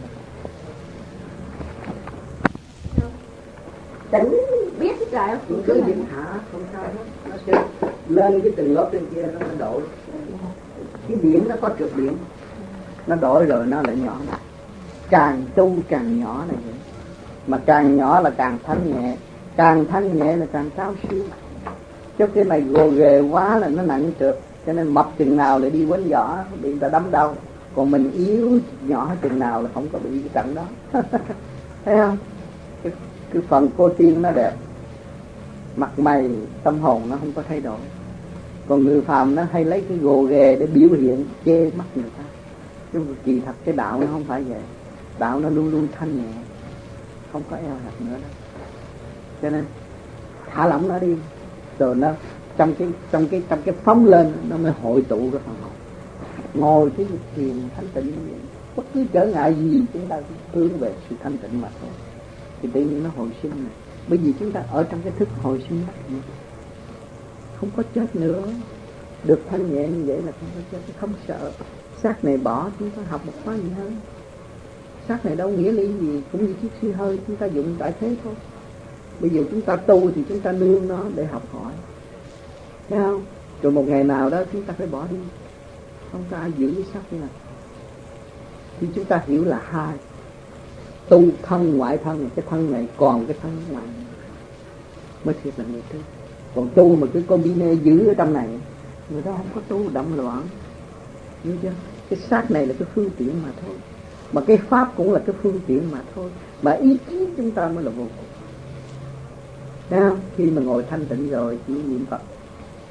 Tỉnh biết rồi Chúng cứ dính hạ không sao hết, nó sẽ lên cái từng lớp trên kia nó đổi. Cái biển nó có trượt biển, nó đổi rồi nó lại nhỏ. Càng tu càng nhỏ này vậy. Mà càng nhỏ là càng thanh nhẹ, càng thanh nhẹ là càng cao siêu. Chứ cái này gồ ghề quá là nó nặng trượt, cho nên mập chừng nào lại đi quánh giỏ bị người ta đấm đau, còn mình yếu nhỏ chừng nào là không có bị cái trận đó. Thấy không? Cái phần cô tiên nó đẹp, mặt mày tâm hồn nó không có thay đổi. Còn người phàm nó hay lấy cái gồ ghề để biểu hiện chê mắt người ta. Nhưng mà kỳ thật cái đạo nó không phải vậy. Đạo nó luôn luôn thanh nhẹ, không có eo hẹp nữa đâu. Cho nên thả lỏng nó đi, rồi nó trong cái phóng lên nó mới hội tụ cái phần hồn. Ngồi cái thiền thanh tịnh như vậy, bất cứ trở ngại gì chúng ta hướng về sự thanh tịnh mà thôi, thì tự nhiên nó hồi sinh này. Bởi vì chúng ta ở trong cái thức hồi sinh này, không có chết nữa, được thanh nhẹ như vậy là không có chết, không sợ. Xác này bỏ chúng ta học một khóa gì hơn. Xác này đâu nghĩa lý gì, cũng như chiếc xe hơi chúng ta dùng tại thế thôi. Bây giờ chúng ta tu thì chúng ta nương nó để học hỏi, thấy không? Rồi một ngày nào đó chúng ta phải bỏ đi, không có ai giữ cái xác này. Thì chúng ta hiểu là hai, tu thân ngoại thân, cái thân này còn cái thân ngoài mới thiệt là người tu. Còn tu mà cứ con bi nê giữ ở trong này, người đó không có tu, động loạn. Hiểu chưa? Cái xác này là cái phương tiện mà thôi, mà cái pháp cũng là cái phương tiện mà thôi, mà ý chí chúng ta mới là vô cùng. Thấy không? Khi mà ngồi thanh tịnh rồi chỉ niệm Phật,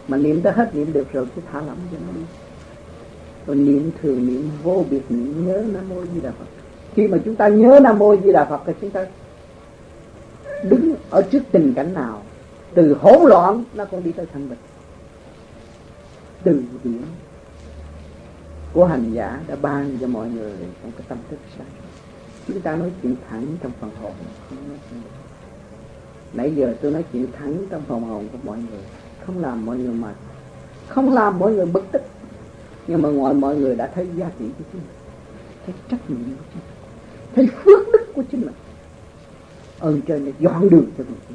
Mà niệm tới hết niệm được rồi cứ thả lỏng cho nó đi. Rồi niệm thường niệm vô biệt niệm nhớ Nam Mô Di Đà Phật. Khi mà chúng ta nhớ Nam Mô Di Đà Phật thì chúng ta đứng ở trước tình cảnh nào, từ hỗn loạn nó còn đi tới thanh bình. Từ điển của hành giả đã ban cho mọi người trong cái tâm thức sáng. Chúng ta nói chuyện thẳng trong phần hồn, không nói chuyện. Nãy giờ tôi nói chuyện thẳng trong phần hồn của mọi người, không làm mọi người mệt, không làm mọi người bực tức, nhưng mà mọi người đã thấy giá trị của chính mình, thấy trách nhiệm của chính mình, thấy phước đức của chính mình. Ơn trời này dọn đường cho mình,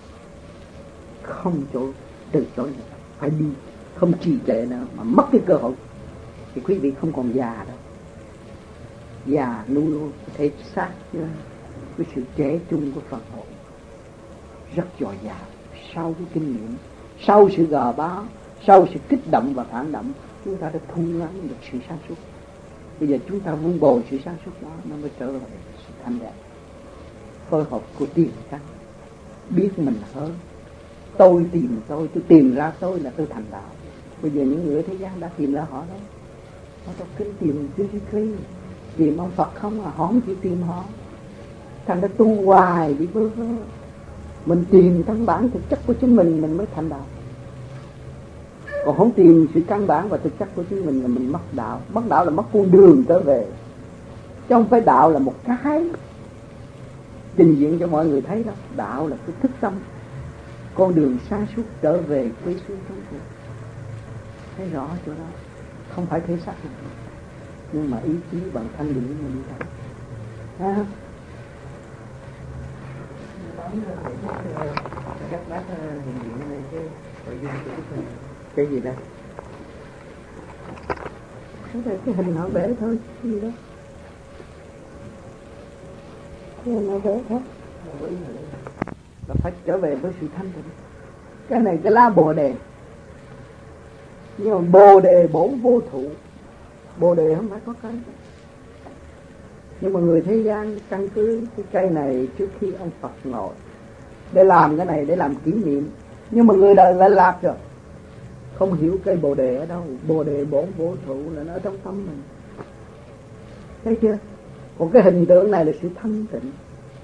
không chỗ từ chối nữa, phải đi, không trì trệ nữa mà mất cái cơ hội thì quý vị không còn già đâu. Già luôn luôn thể xác với sự trẻ trung của phần hồn rất dồi dào. Sau cái kinh nghiệm, sau sự gò bó, sau sự kích động và phản động, chúng ta đã thu ngắn được sự sáng suốt. Bây giờ chúng ta vun bồi sự sáng suốt đó, nó mới trở lại sự thanh đẹp. Phối hợp của tiền căn, biết mình hơn. Tôi tìm ra tôi là tôi thành đạo. Bây giờ những người thế gian đã tìm ra họ đó. Họ đọc kinh tìm Christ, tìm ông Phật không à, họ không chịu tìm họ. Thành ra tu hoài bị vơ vơ. Mình tìm căn bản thực chất của chính mình mới thành đạo. Còn không tìm sự căn bản và thực chất của chính mình là mình mất đạo. Mất đạo là mất con đường trở về. Chứ không phải đạo là một cái trình diện cho mọi người thấy đó. Đạo là cái thức tâm, con đường sáng suốt trở về quê xương trong cuộc. Thấy rõ chỗ đó. Không phải thể xác này, nhưng mà ý chí bằng thanh điển mình đi theo. Thấy không? Các bác hiện diện này cái nội dung của mình. Cái gì đây? Cái hình họ vẽ thôi, cái gì đó. Cái hình họ vẽ thôi. Là phải trở về với sự thanh tịnh. Cái này cái lá bồ đề. Nhưng mà bồ đề bổn vô thụ. Bồ đề không phải có cây. Nhưng mà người thế gian căn cứ cái cây này trước khi ông Phật ngồi để làm cái này, để làm kỷ niệm. Nhưng mà người đời lại lạc rồi, không hiểu cây bồ đề ở đâu. Bồ đề bổn vô thụ là nó ở trong tâm mình. Thấy chưa? Còn cái hình tượng này là sự thanh tịnh,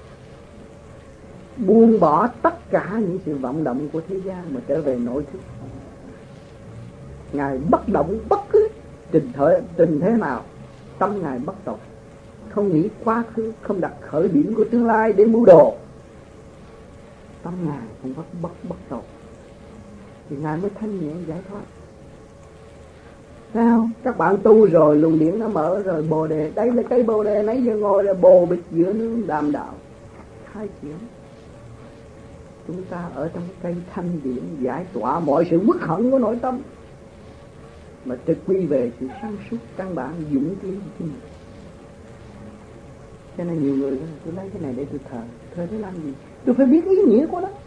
buông bỏ tất cả những sự vọng động của thế gian mà trở về nội thức. Ngài bất động bất cứ tình thế nào, tâm Ngài bất động, không nghĩ quá khứ, không đặt khởi điểm của tương lai để mưu đồ. Tâm Ngài cũng bất động, thì Ngài mới thanh nhẹ giải thoát. Thấy không? Các bạn tu rồi, luồng điển nó mở rồi, bồ đề, đây là cây bồ đề, nãy giờ ngồi là bồ bịch giữa nương đàm đạo. Khai triển. Chúng ta ở trong cây thanh điển giải tỏa mọi sự uất hận của nội tâm, mà trực quy về sự sáng suốt căn bản dũng khí của chính mình. Cho nên nhiều người tôi lấy cái này để tôi thờ để làm gì? Tôi phải biết ý nghĩa của nó.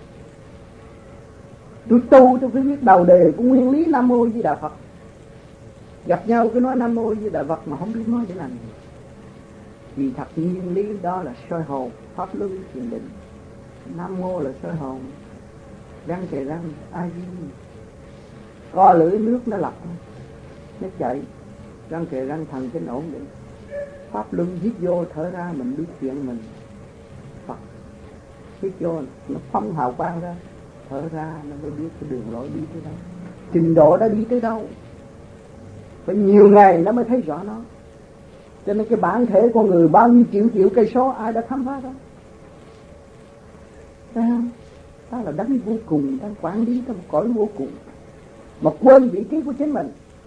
Tôi tu tôi phải biết đầu đề của nguyên lý Nam Mô Di Đà Phật. Gặp nhau cứ nói Nam Mô Di Đà Phật mà không biết nói để làm gì. Vì thật nguyên lý đó là soi hồn, pháp luân thiền định. Nam Mô là soi hồn, răng kề răng, A Di. Co lưỡi nước nó lọc, nó chạy, răng kề răng thần kinh ổn định. Pháp luân hít vô thở ra mình biết chuyện mình. Phật hít vô nó phóng hào quang ra, thở ra nó mới biết cái đường lối đi tới đâu, trình độ đã đi tới đâu. Phải nhiều ngày nó mới thấy rõ nó. Cho nên cái bản thể con người bao nhiêu triệu cây số ai đã khám phá đó. Thấy không? Đó là đấng vô cùng đang quản lý trong một cõi vô cùng, mà quên vị trí của chính mình.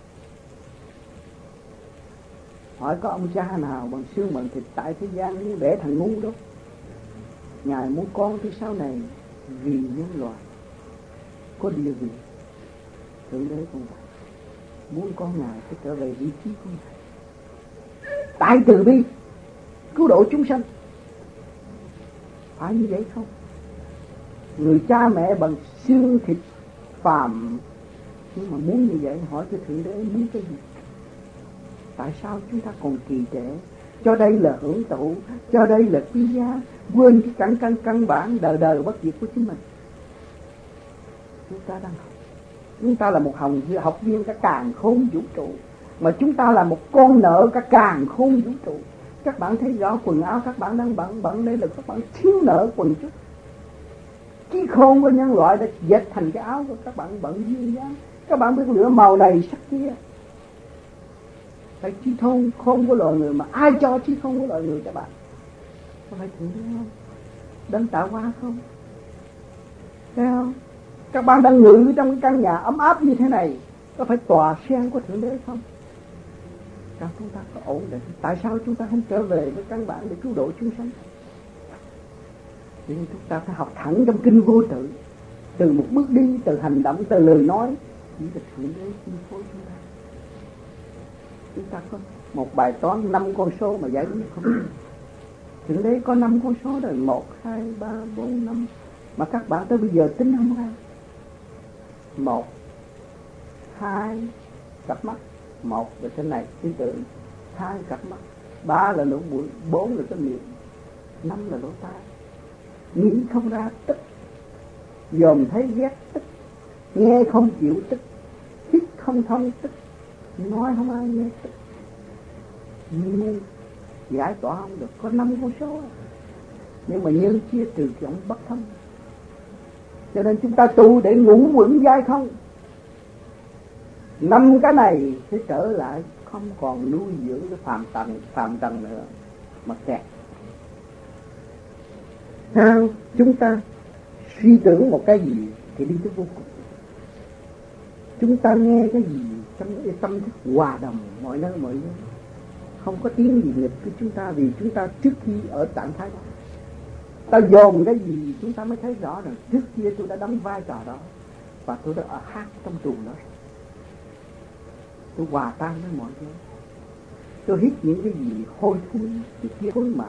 Hỏi có ông cha nào bằng xương bằng thịt tại thế gian như vẽ thằng ngu đó. Ngài muốn con thứ sau này vì nhân loại có địa vị. Thượng đế cũng vậy, muốn con Ngài phải trở về vị trí của Ngài, tại từ bi cứu độ chúng sanh. Phải như vậy không? Người cha mẹ bằng xương thịt phàm, nhưng mà muốn như vậy, hỏi cho Thượng đế muốn cái gì? Tại sao chúng ta còn trì trệ? Cho đây là hưởng thụ, cho đây là quý giá, quên cái căn bản đời đời bất diệt của chính mình. Chúng ta đang học Chúng ta là một học viên cả càn khôn vũ trụ, mà chúng ta là một con nợ cả càn khôn vũ trụ. Các bạn thấy rõ quần áo các bạn đang bận đây là các bạn thiếu nợ quần chút. Trí khôn của nhân loại đã dệt thành cái áo của các bạn bận duyên dáng. Các bạn biết lựa màu này sắc kia. Phải trí khôn của loài người, mà ai cho trí khôn của loài người các bạn? Có phải Thượng Đế không? Đấng tạo hóa không? Thấy không? Các bạn đang ngự trong cái căn nhà ấm áp như thế này, có phải tòa sen của Thượng Đế không? Sao chúng ta có ổn định? Tại sao chúng ta không trở về với căn bản để cứu độ chúng sanh? Nhưng chúng ta phải học thẳng trong kinh vô tự, từ một bước đi, từ hành động, từ lời nói, chỉ là Thượng Đế chi phối chúng ta. Chúng ta có một bài toán 5 con số mà giải quyết không được. Thượng Đế có 5 con số rồi, 1, 2, 3, 4, 5, mà các bạn tới bây giờ tính không ra. 1, 2 cặp mắt, 1 là thế này tư tưởng, 2 cặp mắt, 3 là lỗ mũi, 4 là cái miệng, 5 là lỗ tai. Nghĩ không ra tức, dòm thấy ghét tức, nghe không chịu tức, hít không thông tức, nói không ai nghe tức. Nhưng giải tỏa không được, có 5 con số, nhưng mà nhân chia trừ trọng bất thông. Cho nên chúng ta tu để ngủ vững dai không. 5 cái này sẽ trở lại, không còn nuôi dưỡng cái phàm trần nữa mà kẹt. Sao chúng ta suy tưởng một cái gì thì đi tới vô cùng. Chúng ta nghe cái gì trong cái tâm thức hòa đồng mọi nơi mọi nơi, không có tiếng gì nghịch của chúng ta, vì chúng ta trước khi ở trạng thái đó, ta dồn cái gì chúng ta mới thấy rõ rằng trước kia tôi đã đóng vai trò đó, và tôi đã ở hát trong tuồng đó. Tôi hòa tan với mọi người. Tôi hít những cái gì hôi thối, cái kia thối mà.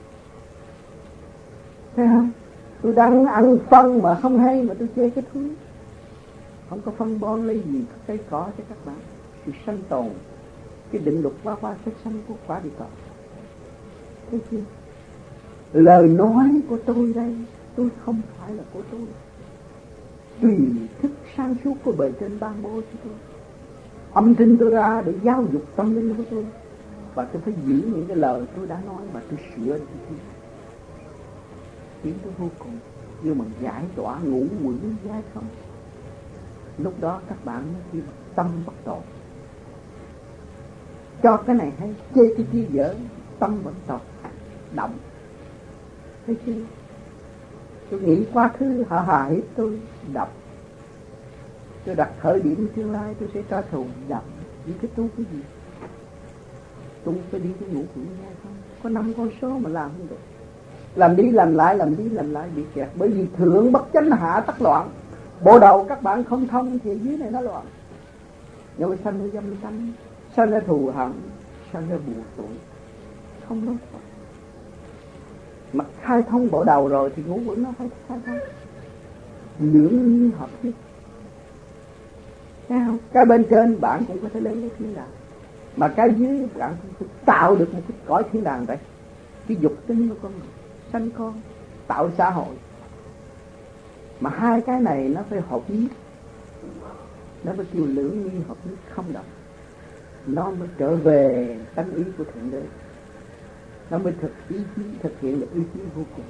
Thấy không? Tôi đang ăn phân mà không hay, mà tôi chê cái thúi. Không có phân bón lấy gì cây cỏ cho các bạn. Sự sanh tồn, cái định luật qua sắc sanh của quả địa cầu. Thấy chưa? Lời nói của tôi đây, tôi không phải là của tôi. Tùy thức sáng suốt của bề trên ban bố cho tôi. Âm thanh tôi ra để giáo dục tâm linh của tôi, và tôi phải giữ những cái lời tôi đã nói, và tôi sửa tiến tới vô cùng. Nhưng mà giải tỏa ngủ vững dai không, lúc đó các bạn mới khi tâm bất tồn. Cho cái này hay, chê cái kia dở, tâm vẫn tồn động. Thấy chưa? Tôi nghĩ quá khứ họ hại tôi đọc, tôi đặt thời điểm tương lai tôi sẽ trả thù đọc. Những cái tu cái gì? Tu phải đi cái ngủ vững dai không? Có 5 con số mà làm không được. Làm đi làm lại bị kẹt. Bởi vì thượng bất chánh hạ tắc loạn. Bộ đầu các bạn không thông thì dưới này nó loạn. Rồi sanh ra dâm tâm, sanh ra thù hận, sanh ra buồn tuổi, không nói Phật. Mà khai thông bộ đầu rồi thì ngũ vững nó phải khai thông. Lưỡng nhiên hợp nhất. Thấy không? Cái bên trên bạn cũng có thể lên cái thiên đàng, mà cái dưới bạn cũng phải tạo được một cái cõi thiên đàng vậy. Cái dục tính của con người, sanh con, tạo xã hội. Mà hai cái này nó phải hợp nhất, nó mới kêu lưỡng nhiên hợp nhất không động. Nó mới trở về tánh ý của Thượng Đế, nó mới thực hiện được ý chí vô cùng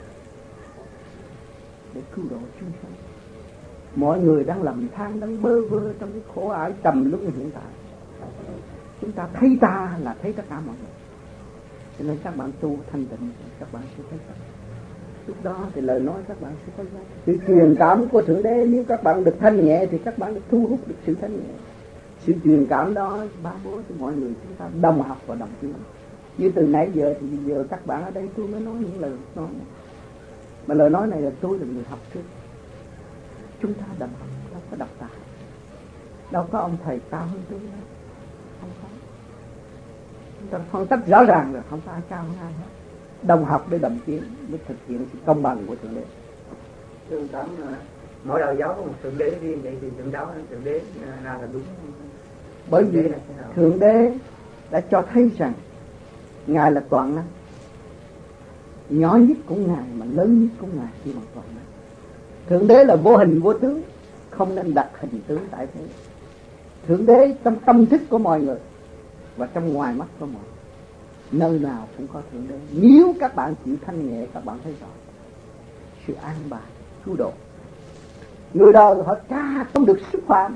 để cứu độ chúng sanh. Mọi người đang lầm than, đang bơ vơ trong cái khổ ải trầm luân hiện tại. Chúng ta thấy ta là thấy tất cả mọi người. Cho nên các bạn tu thanh tịnh, các bạn sẽ thấy tất. Lúc đó thì lời nói các bạn sẽ có giá. Sự truyền cảm của Thượng Đế, nếu các bạn được thanh nhẹ thì các bạn được thu hút được sự thanh nhẹ. Sự truyền cảm đó ba bố cho mọi người chúng ta đồng học và đồng tiến. Như từ nãy giờ thì giờ các bạn ở đây tôi mới nói những lời nói này. Mà lời nói này là tôi là người học trước. Chúng ta đồng học, đâu có độc tài, đâu có ông thầy cao hơn tôi đâu. Không có. Chúng ta phân tích rõ ràng là không có ai cao hơn ai hết. Đồng học để đồng tiến mới thực hiện sự công bằng của Thượng Đế. Thượng Tấn mỗi đạo giáo có một Thượng Đế riêng, vậy thì Thượng Đế là đúng. Bởi vì Thượng Đế đã cho thấy rằng Ngài là toàn năng, nhỏ nhất của Ngài mà lớn nhất của Ngài chỉ bằng toàn năng. Thượng Đế là vô hình vô tướng, không nên đặt hình tướng tại thế. Thượng đế trong tâm thức của mọi người và trong ngoài mắt của mọi người, nơi nào cũng có thượng đế. Nếu các bạn chịu thanh nhẹ, các bạn thấy rõ sự an bài cứu độ. Người đời họ tra không được xúc phạm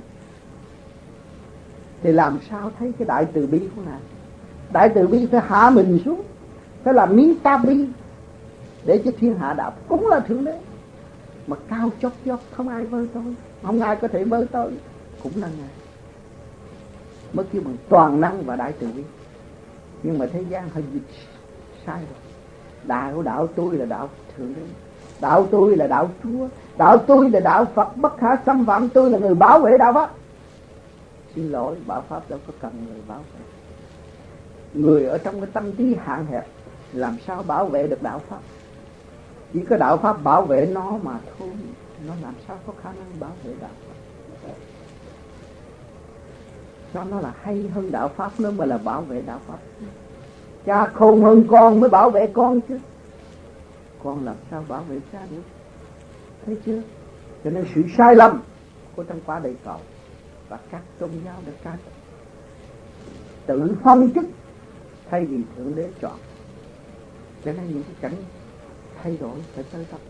thì làm sao thấy cái đại từ bi của Ngài. Đại từ bi phải hạ mình xuống, phải làm miếng ta bi để cho thiên hạ đạo cũng là thượng đế. Mà cao chót vót không ai vơ tôi, không ai có thể vơ tôi, cũng là Ngài. Mới kêu bằng toàn năng và đại từ bi. Nhưng mà thế gian hơi dịch sai rồi. Đạo tôi là đạo thượng đế, đạo tôi là đạo Chúa, đạo tôi là đạo Phật bất khả xâm phạm, tôi là người bảo vệ đạo Pháp. Xin lỗi, bảo Pháp đâu có cần người bảo vệ. Người ở trong cái tâm trí hạn hẹp làm sao bảo vệ được đạo Pháp? Chỉ có đạo Pháp bảo vệ nó mà thôi. Nó làm sao có khả năng bảo vệ đạo Pháp? Cho nó là hay hơn đạo Pháp nữa mà là bảo vệ đạo Pháp. Cha khôn hơn con mới bảo vệ con chứ. Con làm sao bảo vệ cha được? Thấy chưa? Cho nên sự sai lầm của trong quả địa cầu và các tôn giáo đã can tự phong chức thay vì thượng đế chọn. Cho nên những cái cảnh thay đổi phải tới tấp.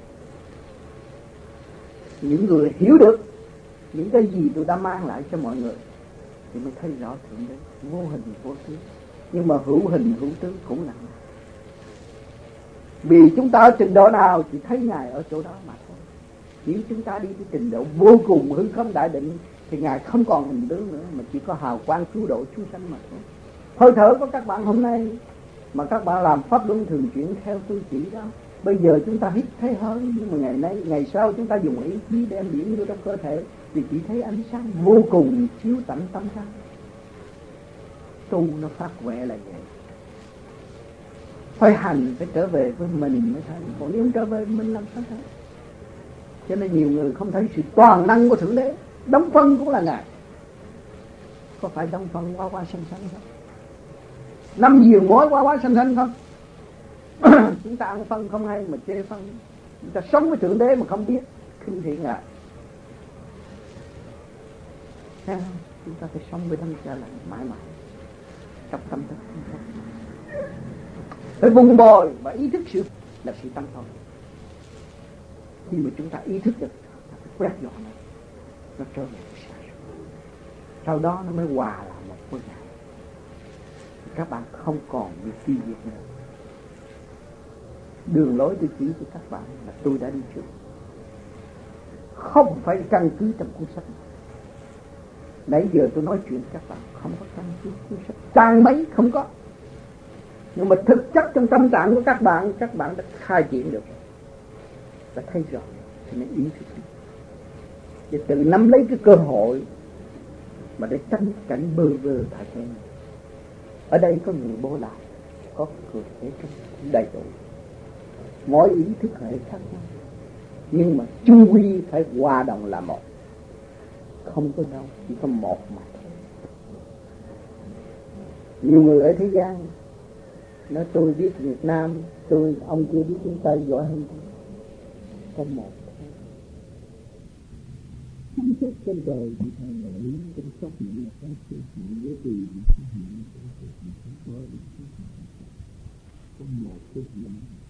Những người hiểu được những cái gì tôi đã mang lại cho mọi người thì mới thấy rõ thượng đế vô hình vô tướng. Nhưng mà hữu hình hữu tướng cũng là Ngài. Vì chúng ta ở trình độ nào thì thấy Ngài ở chỗ đó mà thôi. Nếu chúng ta đi tới trình độ vô cùng hư không đại định thì Ngài không còn hình tướng nữa, mà chỉ có hào quang cứu độ chúng sanh mà thôi. Hơi thở của các bạn hôm nay mà các bạn làm pháp luân thường chuyển theo tôi chỉ đó. Bây giờ chúng ta hít thấy hơi, nhưng mà ngày sau chúng ta dùng ý chí đem điển vô trong cơ thể thì chỉ thấy ánh sáng vô cùng chiếu tận tâm sáng. Tu nó phát huệ là vậy. Phải hành, phải trở về với mình mới thấy. Còn nếu không trở về mình làm sao thấy? Cho nên nhiều người không thấy sự toàn năng của Thượng Đế. Đóng phân cũng là Ngài. Có phải đóng phân quá quá sanh sanh không? 5 diều mối quá quá sanh sanh không? Chúng ta ăn phân không hay mà chê phân. Chúng ta sống với Thượng Đế mà không biết khinh thị Ngài. Thấy không? Chúng ta phải sống với Đấng Cha Lành mãi mãi trong tâm thức. Phải vùng bồi và ý thức sự là sự tăng thôi. Khi mà chúng ta ý thức được, ta phải quét dọn nó trở về sai. Sau đó nó mới hòa lại một với Ngài. Các bạn không còn bị phi diệt nữa. Đường lối tôi chỉ cho các bạn là tôi đã đi trước. Không phải căn cứ trong cuốn sách. Nãy giờ tôi nói chuyện các bạn không có căn cứ cuốn sách. Trang mấy không có. Nhưng mà thực chất trong tâm trạng của các bạn đã khai triển được, đã thấy rõ, cho nên ý thức đi. Để tự nắm lấy cái cơ hội mà để tránh cảnh bơ vơ tại thế này. Ở đây có người bố lại, có người để trong đầy đủ. Mỗi ý thức hệ khác nhau, nhưng mà chung quy phải hòa đồng là một. Không có đâu, chỉ có một mà thôi. Nhiều người ở thế gian nói tôi biết Việt Nam, ông kia biết chúng ta giỏi hơn tôi. Có một thôi. Không chết trên trời thì thay đổi trong sốc những là các sự hữu với tùy có một cái